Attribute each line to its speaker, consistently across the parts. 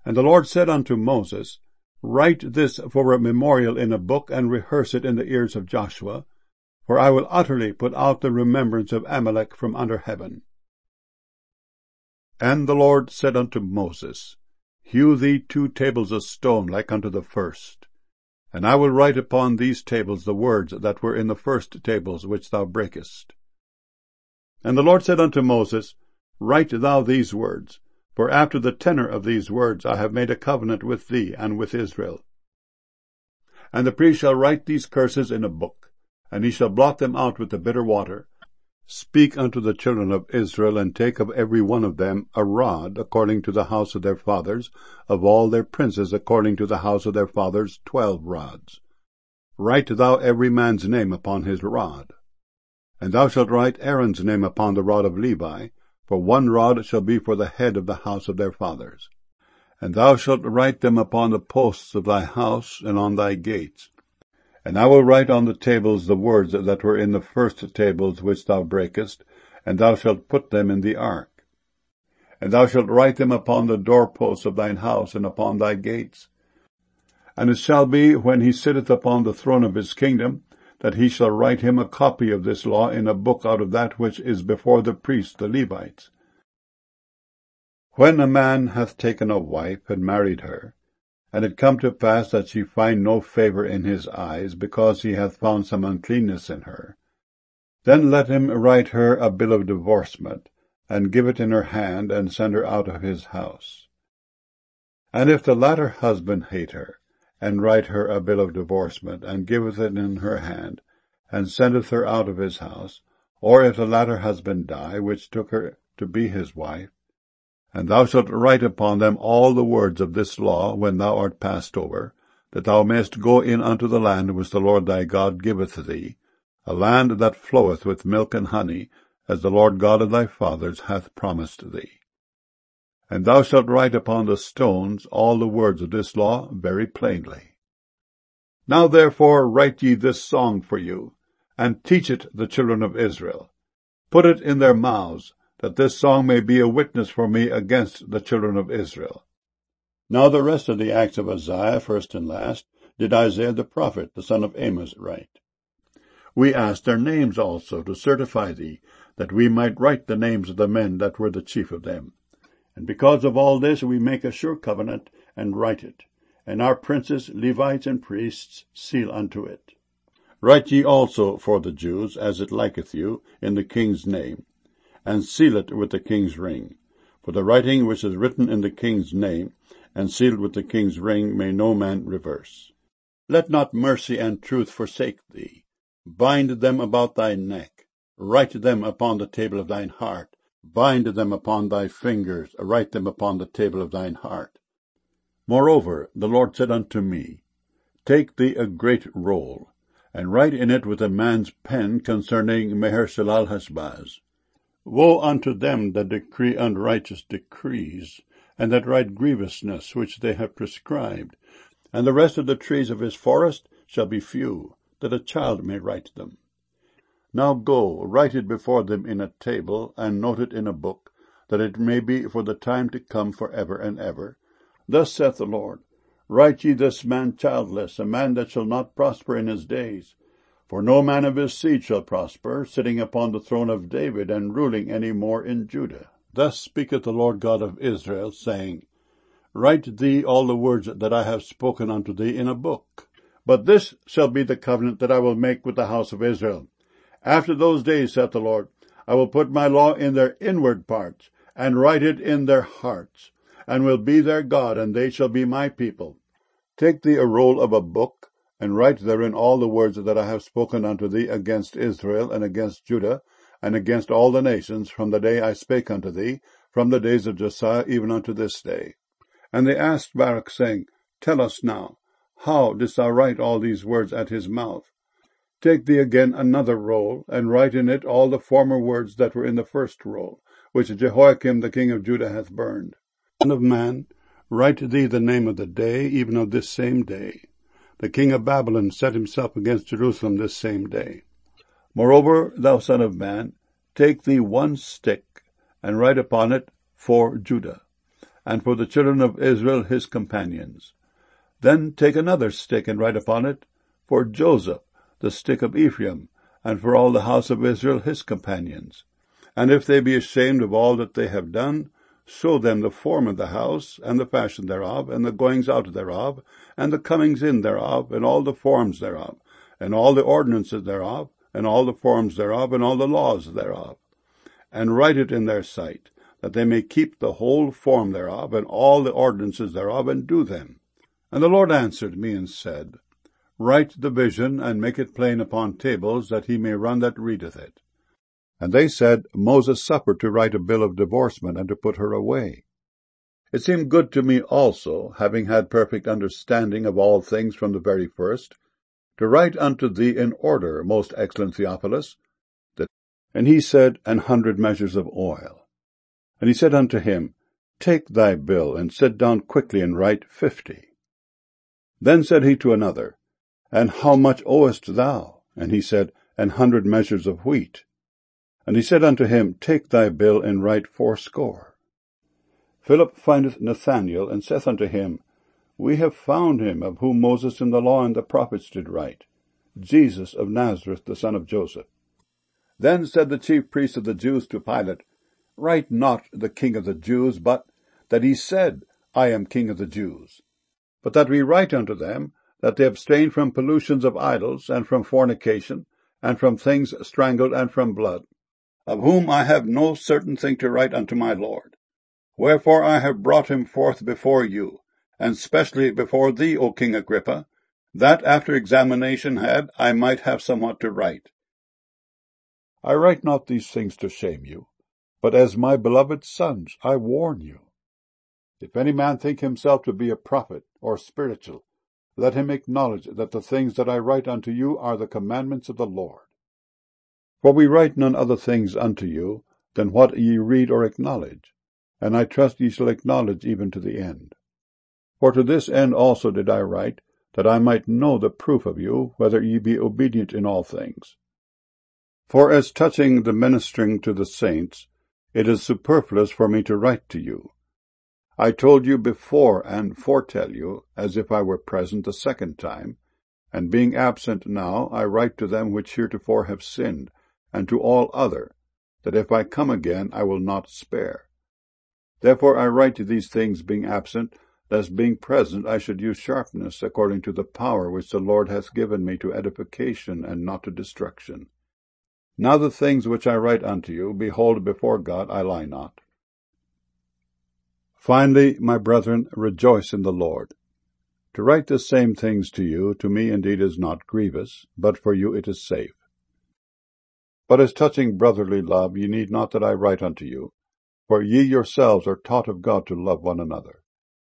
Speaker 1: And the Lord said unto Moses, Write this for a memorial in a book, and rehearse it in the ears of Joshua, for I will utterly put out the remembrance of Amalek from under heaven. And the Lord said unto Moses, Hew thee 2 tables of stone like unto the first, and I will write upon these tables the words that were in the first tables which thou breakest. And the Lord said unto Moses, Write thou these words, for after the tenor of these words I have made a covenant with thee and with Israel. And the priest shall write these curses in a book, and he shall blot them out with the bitter water. Speak unto the children of Israel, and take of every one of them a rod, according to the house of their fathers, of all their princes according to the house of their fathers 12 rods. Write thou every man's name upon his rod. And thou shalt write Aaron's name upon the rod of Levi, for 1 rod shall be for the head of the house of their fathers. And thou shalt write them upon the posts of thy house and on thy gates. And I will write on the tables the words that were in the first tables which thou breakest, and thou shalt put them in the ark. And thou shalt write them upon the doorposts of thine house and upon thy gates. And it shall be, when he sitteth upon the throne of his kingdom, that he shall write him a copy of this law in a book out of that which is before the priests the Levites. When a man hath taken a wife and married her, and it come to pass that she find no favour in his eyes, because he hath found some uncleanness in her, then let him write her a bill of divorcement, and give it in her hand, and send her out of his house. And if the latter husband hate her, and write her a bill of divorcement, and giveth it in her hand, and sendeth her out of his house, or if the latter husband die, which took her to be his wife, and thou shalt write upon them all the words of this law when thou art passed over, that thou mayest go in unto the land which the Lord thy God giveth thee, a land that floweth with milk and honey, as the Lord God of thy fathers hath promised thee. And thou shalt write upon the stones all the words of this law very plainly. Now therefore write ye this song for you, and teach it the children of Israel. Put it in their mouths, that this song may be a witness for me against the children of Israel. Now the rest of the acts of Uzziah, first and last, did Isaiah the prophet, the son of Amos, write. We asked their names also to certify thee, that we might write the names of the men that were the chief of them. And because of all this we make a sure covenant, and write it, and our princes, Levites, and priests seal unto it. Write ye also for the Jews, as it liketh you, in the king's name, and seal it with the king's ring. For the writing which is written in the king's name, and sealed with the king's ring, may no man reverse. Let not mercy and truth forsake thee. Bind them about thy neck. Write them upon the table of thine heart. Bind them upon thy fingers. Write them upon the table of thine heart. Moreover, the Lord said unto me, Take thee a great roll, and write in it with a man's pen concerning Maher-shalal-hash-baz. Woe unto them that decree unrighteous decrees, and that write grievousness which they have prescribed. And the rest of the trees of his forest shall be few, that a child may write them. Now go, write it before them in a table, and note it in a book, that it may be for the time to come for ever and ever. Thus saith the Lord, Write ye this man childless, a man that shall not prosper in his days. For no man of his seed shall prosper, sitting upon the throne of David, and ruling any more in Judah. Thus speaketh the Lord God of Israel, saying, Write thee all the words that I have spoken unto thee in a book. But this shall be the covenant that I will make with the house of Israel. After those days, saith the Lord, I will put my law in their inward parts, and write it in their hearts, and will be their God, and they shall be my people. Take thee a roll of a book, and write therein all the words that I have spoken unto thee against Israel, and against Judah, and against all the nations, from the day I spake unto thee, from the days of Josiah even unto this day. And they asked Baruch, saying, Tell us now, how didst thou write all these words at his mouth? Take thee again another roll, and write in it all the former words that were in the first roll, which Jehoiakim the king of Judah hath burned. Son of man, write thee the name of the day, even of this same day. The king of Babylon set himself against Jerusalem this same day. Moreover, thou son of man, take thee one stick, and write upon it, For Judah. and for the children of Israel his companions. Then take another stick, and write upon it, For Joseph, the stick of Ephraim, and for all the house of Israel his companions. And if they be ashamed of all that they have done, show them the form of the house, and the fashion thereof, and the goings out thereof, and the comings in thereof, and all the forms thereof, and all the ordinances thereof, and all the forms thereof, and all the laws thereof. And write it in their sight, that they may keep the whole form thereof, and all the ordinances thereof, and do them. And the Lord answered me and said, Write the vision, and make it plain upon tables, that he may run that readeth it. And they said, Moses suffered to write a bill of divorcement, and to put her away. It seemed good to me also, having had perfect understanding of all things from the very first, to write unto thee in order, most excellent Theophilus. And he said, 100 measures of oil. And he said unto him, Take thy bill, and sit down quickly, and write 50. Then said he to another, And how much owest thou? And he said, 100 measures of wheat. And he said unto him, Take thy bill, and write 80. Philip findeth Nathanael, and saith unto him, We have found him, of whom Moses in the law and the prophets did write, Jesus of Nazareth, the son of Joseph. Then said the chief priests of the Jews to Pilate, Write not the King of the Jews, but that he said, I am King of the Jews. But that we write unto them, that they abstain from pollutions of idols, and from fornication, and from things strangled, and from blood, of whom I have no certain thing to write unto my Lord. Wherefore I have brought him forth before you, and specially before thee, O King Agrippa, that after examination had, I might have somewhat to write. I write not these things to shame you, but as my beloved sons I warn you. If any man think himself to be a prophet or spiritual, let him acknowledge that the things that I write unto you are the commandments of the Lord. For we write none other things unto you than what ye read or acknowledge, and I trust ye shall acknowledge even to the end. For to this end also did I write, that I might know the proof of you, whether ye be obedient in all things. For as touching the ministering to the saints, it is superfluous for me to write to you. I told you before and foretell you, as if I were present the second time, and being absent now, I write to them which heretofore have sinned, and to all other, that if I come again I will not spare. Therefore I write to these things being absent, lest being present I should use sharpness, according to the power which the Lord hath given me to edification and not to destruction. Now the things which I write unto you, behold, before God I lie not. Finally, my brethren, rejoice in the Lord. To write the same things to you, to me indeed is not grievous, but for you it is safe. But as touching brotherly love, ye need not that I write unto you, for ye yourselves are taught of God to love one another.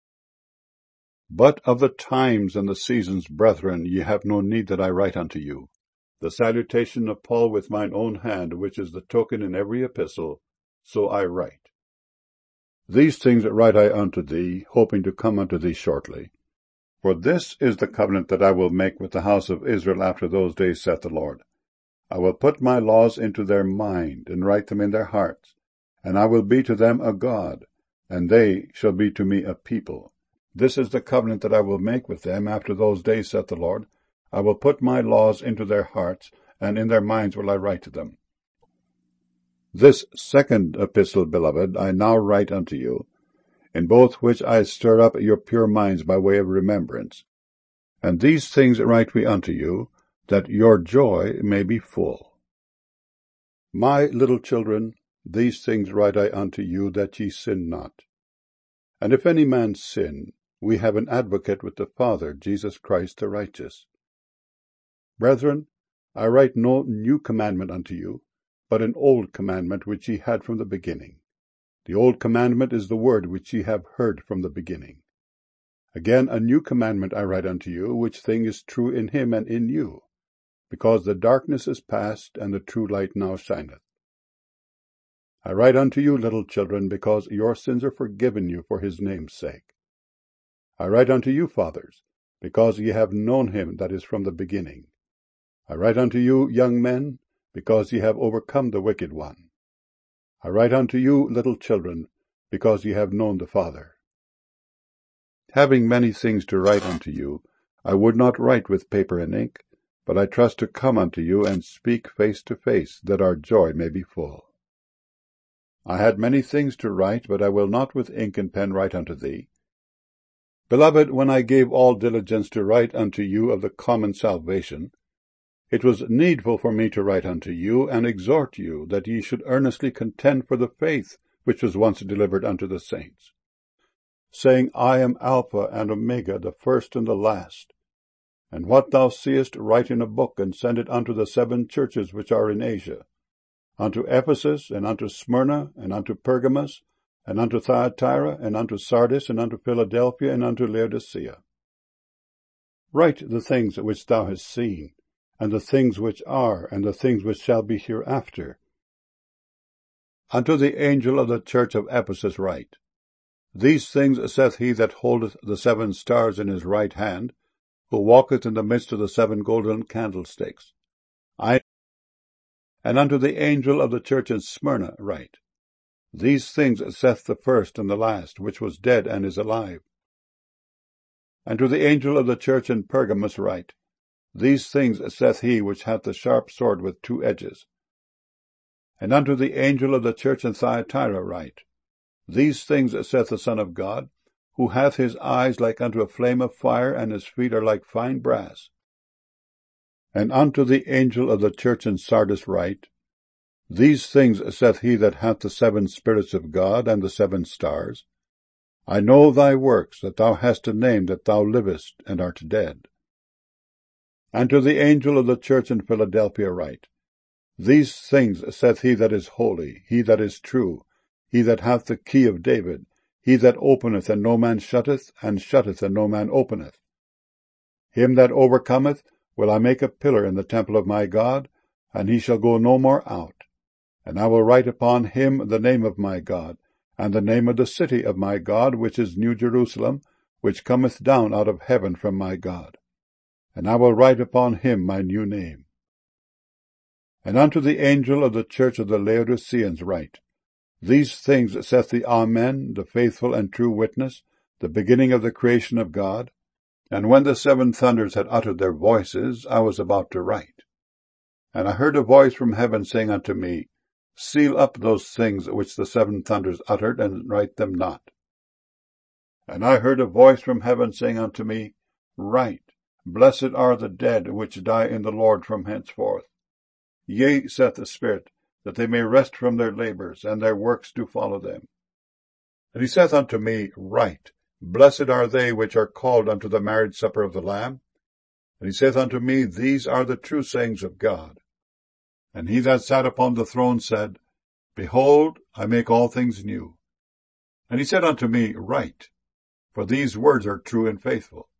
Speaker 1: But of the times and the seasons, brethren, ye have no need that I write unto you. The salutation of Paul with mine own hand, which is the token in every epistle, so I write. These things write I unto thee, hoping to come unto thee shortly. For this is the covenant that I will make with the house of Israel after those days, saith the Lord. I will put my laws into their mind, and write them in their hearts, and I will be to them a God, and they shall be to me a people. This is the covenant that I will make with them after those days, saith the Lord. I will put my laws into their hearts, and in their minds will I write to them. This second epistle, beloved, I now write unto you, in both which I stir up your pure minds by way of remembrance. And these things write we unto you, that your joy may be full. My little children, these things write I unto you, that ye sin not. And if any man sin, we have an advocate with the Father, Jesus Christ the righteous. Brethren, I write no new commandment unto you, but an old commandment which ye had from the beginning. The old commandment is the word which ye have heard from the beginning. Again, a new commandment I write unto you, which thing is true in him and in you, because the darkness is past, and the true light now shineth. I write unto you, little children, because your sins are forgiven you for his name's sake. I write unto you, fathers, because ye have known him that is from the beginning. I write unto you, young men, because ye have overcome the wicked one. I write unto you, little children, because ye have known the Father. Having many things to write unto you, I would not write with paper and ink, but I trust to come unto you and speak face to face, that our joy may be full. I had many things to write, but I will not with ink and pen write unto thee. Beloved, when I gave all diligence to write unto you of the common salvation, it was needful for me to write unto you, and exhort you, that ye should earnestly contend for the faith which was once delivered unto the saints, saying, I am Alpha and Omega, the first and the last. And what thou seest write in a book, and send it unto the 7 churches which are in Asia, unto Ephesus, and unto Smyrna, and unto Pergamos, and unto Thyatira, and unto Sardis, and unto Philadelphia, and unto Laodicea. Write the things which thou hast seen, and the things which are, and the things which shall be hereafter. Unto the angel of the church of Ephesus write, These things saith he that holdeth the 7 stars in his right hand, who walketh in the midst of the 7 golden candlesticks. And unto the angel of the church in Smyrna write, These things saith the first and the last, which was dead and is alive. And to the angel of the church in Pergamos write, These things saith he which hath the sharp sword with 2 edges. And unto the angel of the church in Thyatira write, These things saith the Son of God, who hath his eyes like unto a flame of fire, and his feet are like fine brass. And unto the angel of the church in Sardis write, These things saith he that hath the 7 spirits of God, and the 7 stars. I know thy works, that thou hast a name, that thou livest, and art dead. And to the angel of the church in Philadelphia write, These things saith he that is holy, he that is true, he that hath the key of David, he that openeth and no man shutteth, and shutteth and no man openeth. Him that overcometh will I make a pillar in the temple of my God, and he shall go no more out. And I will write upon him the name of my God, and the name of the city of my God, which is New Jerusalem, which cometh down out of heaven from my God. And I will write upon him my new name. And unto the angel of the church of the Laodiceans write, These things saith the Amen, the faithful and true witness, the beginning of the creation of God. And when the 7 thunders had uttered their voices, I was about to write. And I heard a voice from heaven saying unto me, Seal up those things which the 7 thunders uttered, and write them not. And I heard a voice from heaven saying unto me, Write, Blessed are the dead which die in the Lord from henceforth. Yea, saith the Spirit, that they may rest from their labors, and their works do follow them. And he saith unto me, Write, Blessed are they which are called unto the marriage supper of the Lamb. And he saith unto me, These are the true sayings of God. And he that sat upon the throne said, Behold, I make all things new. And he said unto me, Write, for these words are true and faithful.